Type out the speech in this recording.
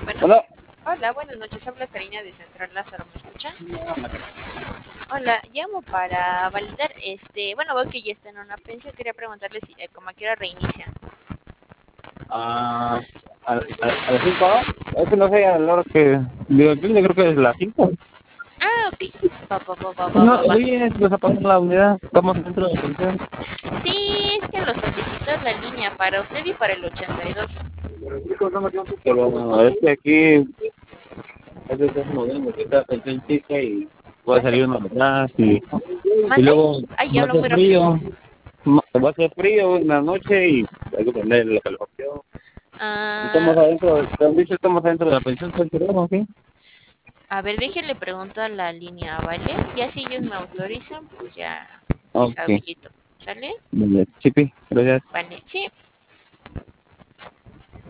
Bueno, Hola. hola, buenas noches. Habla Karina de Central Lázaro, ¿me escucha? Hola, llamo para validar bueno, veo que ya está en una pensión. Quería preguntarle si, como a qué hora reinicia. Ah, a las 5, ¿no? Es que no sé, a la hora que digo, yo creo que es las 5. Ah, ok. Va, va, va, va, va, No, va, va. oye, nos apagó la unidad. Estamos dentro de la pensión. Sí, es que lo solicitó la línea para usted y para el 82. Pero bueno, es que aquí es de estos modelos que está pensión chica y puede ¿Mande? salir uno atrás y ¿Mande? luego Ay, va a habla ser muy rápido. frío. Va a ser frío en la noche y hay que prender la calefacción. Ah, Estamos adentro, te han dicho, estamos adentro de la pensión, ¿sí? a ver, déjele preguntar a la línea, ¿vale? Ya si ellos me autorizan, pues ya les Ok, habilito. ¿Sale? chipi, gracias. Vale, sí.